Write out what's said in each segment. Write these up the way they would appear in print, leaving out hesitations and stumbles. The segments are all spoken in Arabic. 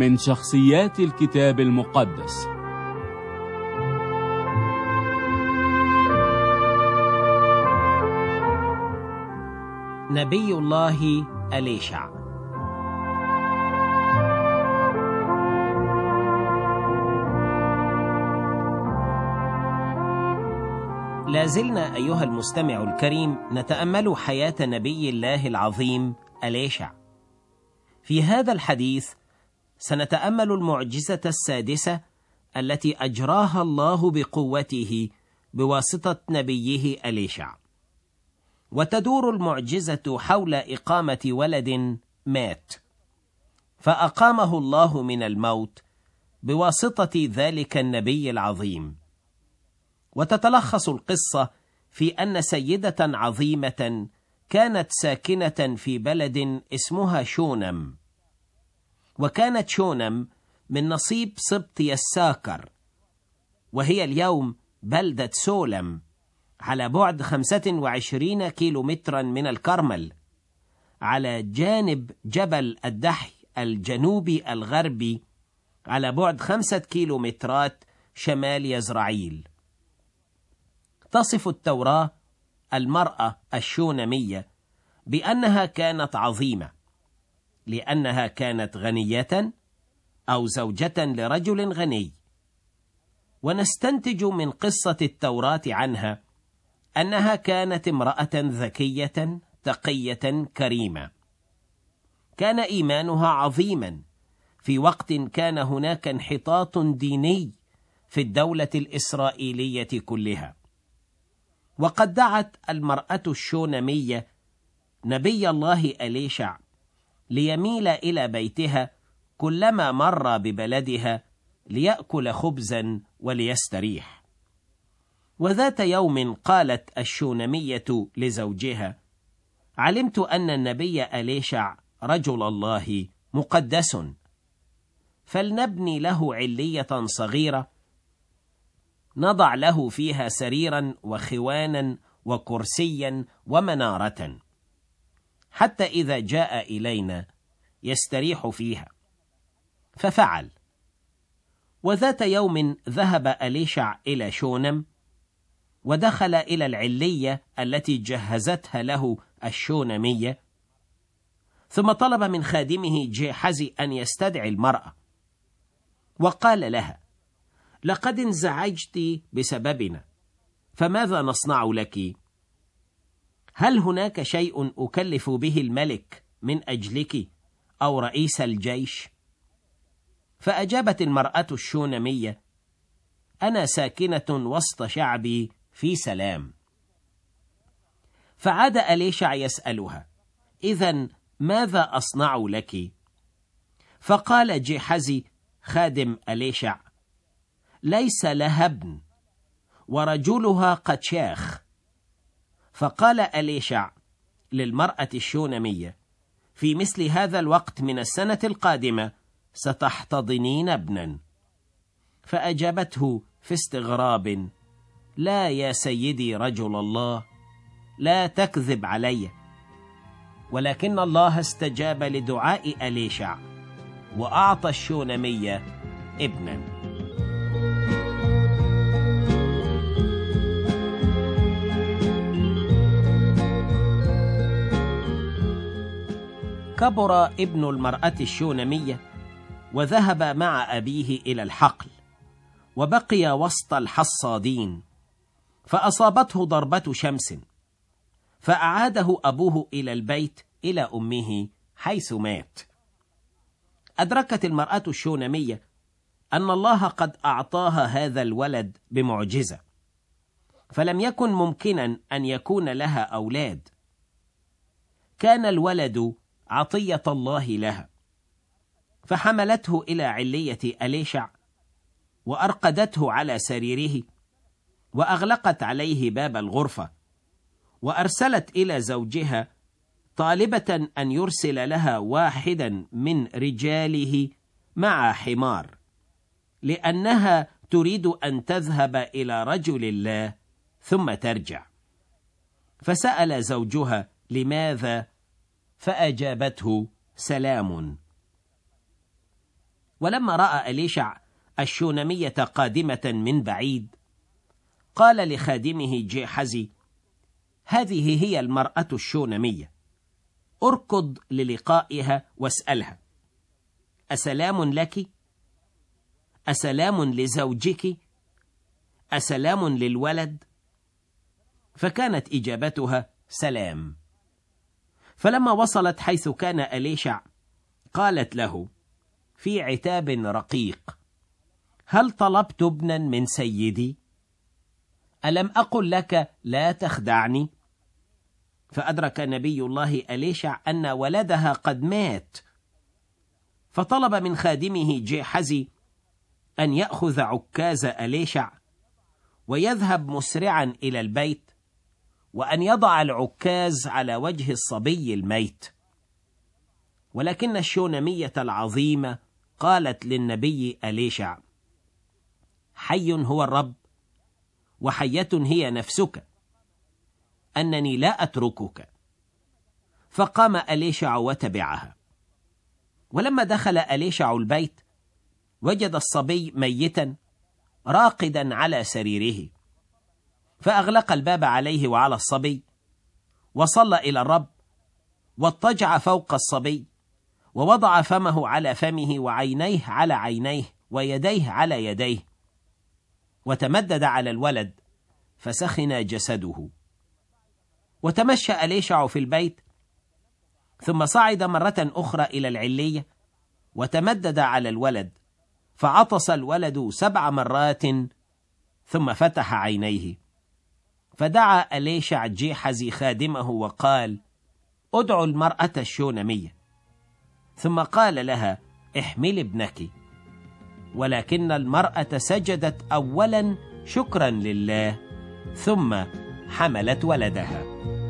من شخصيات الكتاب المقدس. نبي الله أليشع. لازلنا أيها المستمع الكريم نتأمل حياة نبي الله العظيم أليشع. في هذا الحديث سنتأمل المعجزة السادسة التي أجراها الله بقوته بواسطة نبيه أليشع، وتدور المعجزة حول إقامة ولد مات، فأقامه الله من الموت بواسطة ذلك النبي العظيم. وتتلخص القصة في أن سيدة عظيمة كانت ساكنة في بلد اسمها شونم، وكانت شونم من نصيب سبط يساكر، وهي اليوم بلدة سولم على بعد 25 كيلومترا من الكرمل، على جانب جبل الدحي الجنوبي الغربي على بعد 5 كيلومترات شمال يزرعيل. تصف التوراة المرأة الشونمية بأنها كانت عظيمة لأنها كانت غنية أو زوجة لرجل غني، ونستنتج من قصة التوراة عنها أنها كانت امرأة ذكية تقية كريمة. كان إيمانها عظيما في وقت كان هناك انحطاط ديني في الدولة الإسرائيلية كلها، وقد دعت المرأة الشونمية نبي الله أليشع ليميل إلى بيتها كلما مر ببلدها ليأكل خبزا وليستريح. وذات يوم قالت الشونمية لزوجها: علمت أن النبي أليشع رجل الله مقدس، فلنبني له علية صغيرة نضع له فيها سريرا وخوانا وكرسيا ومنارة، حتى إذا جاء إلينا يستريح فيها. ففعل. وذات يوم ذهب أليشع إلى شونم، ودخل إلى العلية التي جهزتها له الشونمية، ثم طلب من خادمه جيحزي أن يستدعي المرأة، وقال لها: لقد انزعجت بسببنا، فماذا نصنع لك؟ هل هناك شيء أكلف به الملك من أجلك أو رئيس الجيش؟ فأجابت المرأة الشونمية: أنا ساكنة وسط شعبي في سلام. فعاد أليشع يسألها: إذن ماذا أصنع لك؟ فقال جيحزي خادم أليشع: ليس لها ابن، ورجلها قد شاخ. فقال أليشع للمرأة الشونمية: في مثل هذا الوقت من السنة القادمة ستحتضنين ابنا. فأجابته في استغراب: لا يا سيدي رجل الله، لا تكذب علي. ولكن الله استجاب لدعاء أليشع وأعطى الشونمية ابنا. كبر ابن المرأة الشونمية وذهب مع أبيه إلى الحقل، وبقي وسط الحصادين، فأصابته ضربة شمس، فأعاده أبوه إلى البيت إلى أمه حيث مات. أدركت المرأة الشونمية أن الله قد أعطاها هذا الولد بمعجزة، فلم يكن ممكنا أن يكون لها أولاد. كان الولد عطية الله لها، فحملته إلى علية أليشع وأرقدته على سريره، وأغلقت عليه باب الغرفة، وأرسلت إلى زوجها طالبة أن يرسل لها واحدا من رجاله مع حمار، لأنها تريد أن تذهب إلى رجل الله ثم ترجع. فسأل زوجها: لماذا؟ فأجابته: سلام. ولما رأى أليشع الشونمية قادمة من بعيد قال لخادمه جيحزي: هذه هي المرأة الشونمية، اركض للقائها واسألها: أسلام لك؟ أسلام لزوجك؟ أسلام للولد؟ فكانت إجابتها: سلام. فلما وصلت حيث كان أليشع قالت له في عتاب رقيق: هل طلبت ابنا من سيدي؟ ألم أقل لك لا تخدعني؟ فأدرك نبي الله أليشع أن ولدها قد مات، فطلب من خادمه جيحزي أن يأخذ عكاز أليشع ويذهب مسرعا إلى البيت، وأن يضع العكاز على وجه الصبي الميت. ولكن الشونمية العظيمة قالت للنبي أليشع: حي هو الرب وحية هي نفسك، أنني لا أتركك. فقام أليشع وتبعها. ولما دخل أليشع البيت وجد الصبي ميتا راقدا على سريره، فأغلق الباب عليه وعلى الصبي، وصلى إلى الرب، واضطجع فوق الصبي، ووضع فمه على فمه وعينيه على عينيه ويديه على يديه، وتمدد على الولد فسخن جسده. وتمشى أليشع في البيت، ثم صعد مرة أخرى إلى العلية وتمدد على الولد، فعطس الولد 7 مرات ثم فتح عينيه. فدعا أليشع جيحزي خادمه وقال: ادعوا المرأة الشونمية. ثم قال لها: احمل ابنك. ولكن المرأة سجدت أولا شكرا لله، ثم حملت ولدها.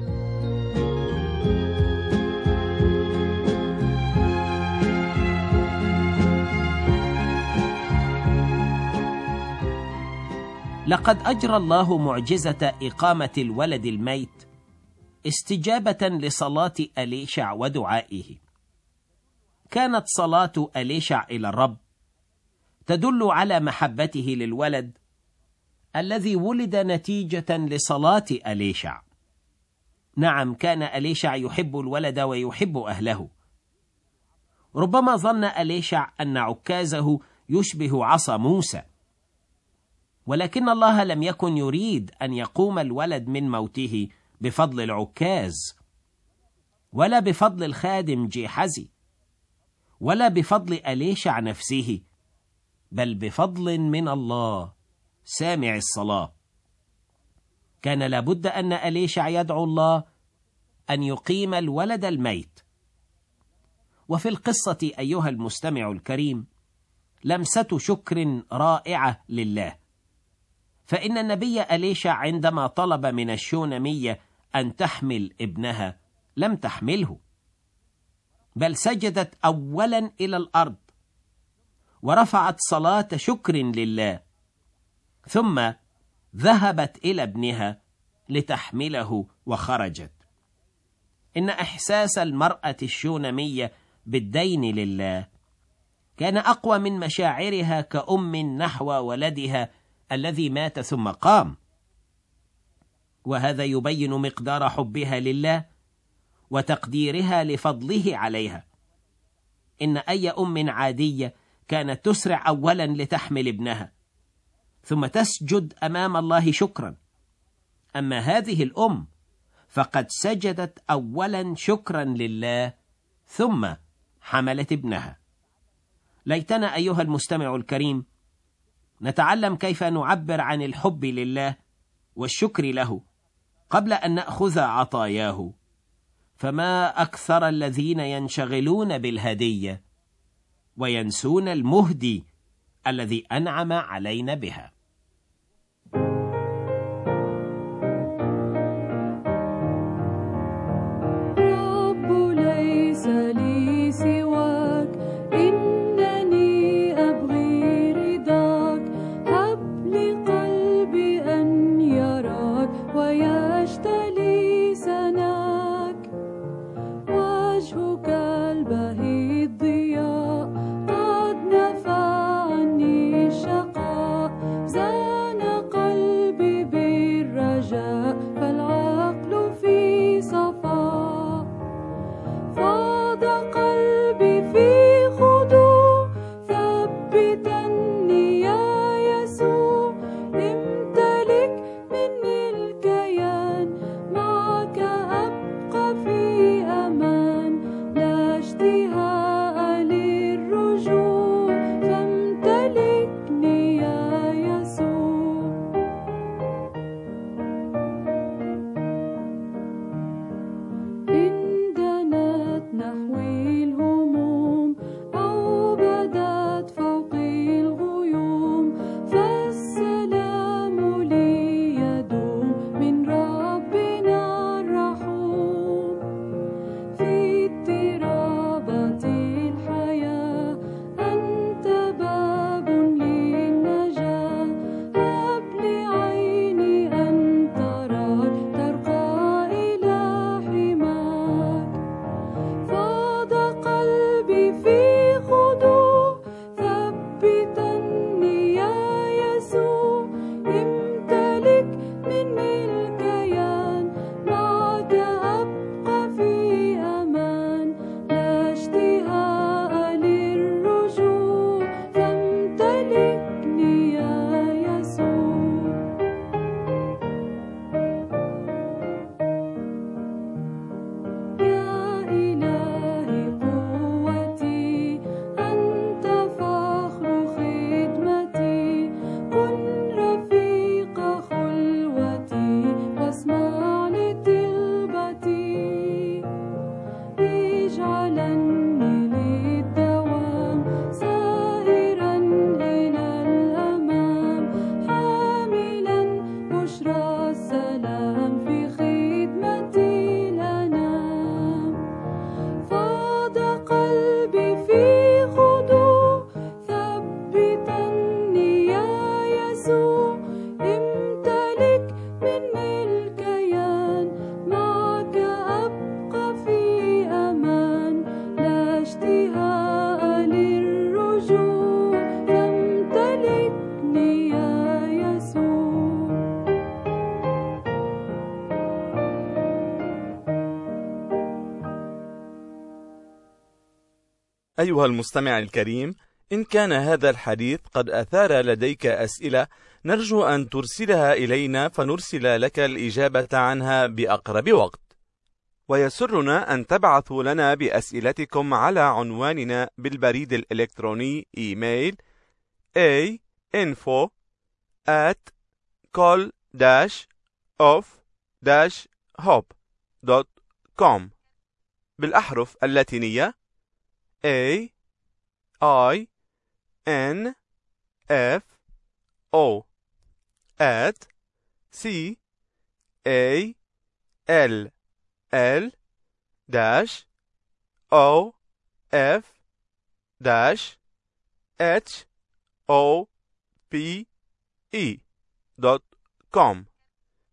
لقد أجرى الله معجزة إقامة الولد الميت استجابة لصلاة أليشع ودعائه. كانت صلاة أليشع إلى الرب تدل على محبته للولد الذي ولد نتيجة لصلاة أليشع. نعم، كان أليشع يحب الولد ويحب أهله. ربما ظن أليشع أن عكازه يشبه عصا موسى، ولكن الله لم يكن يريد أن يقوم الولد من موته بفضل العكاز، ولا بفضل الخادم جيحزي، ولا بفضل أليشع نفسه، بل بفضل من الله سامع الصلاة. كان لابد أن أليشع يدعو الله أن يقيم الولد الميت. وفي القصة أيها المستمع الكريم لمسة شكر رائعة لله، فإن النبي أليشع عندما طلب من الشونمية أن تحمل ابنها لم تحمله، بل سجدت أولا إلى الأرض ورفعت صلاة شكر لله، ثم ذهبت إلى ابنها لتحمله وخرجت. إن إحساس المرأة الشونمية بالدين لله كان أقوى من مشاعرها كأم نحو ولدها الذي مات ثم قام، وهذا يبين مقدار حبها لله وتقديرها لفضله عليها. إن أي أم عادية كانت تسرع أولا لتحمل ابنها ثم تسجد أمام الله شكرا، أما هذه الأم فقد سجدت أولا شكرا لله ثم حملت ابنها. ليتنا أيها المستمع الكريم نتعلم كيف نعبر عن الحب لله والشكر له قبل أن نأخذ عطاياه، فما أكثر الذين ينشغلون بالهدية وينسون المهدي الذي أنعم علينا بها. رب ليس لي سواك، إنني أبغي رضاك، هب لي قلبي أن يراك ويشتلي سناك، وجهك البهي الضياء قد نفى أيها المستمع الكريم، إن كان هذا الحديث قد أثار لديك أسئلة، نرجو أن ترسلها إلينا فنرسل لك الإجابة عنها بأقرب وقت. ويسرنا أن تبعثوا لنا بأسئلتكم على عنواننا بالبريد الإلكتروني إيميل info@col-of-hope.com بالأحرف اللاتينية AINFO@CALL-OF-HOPE.com.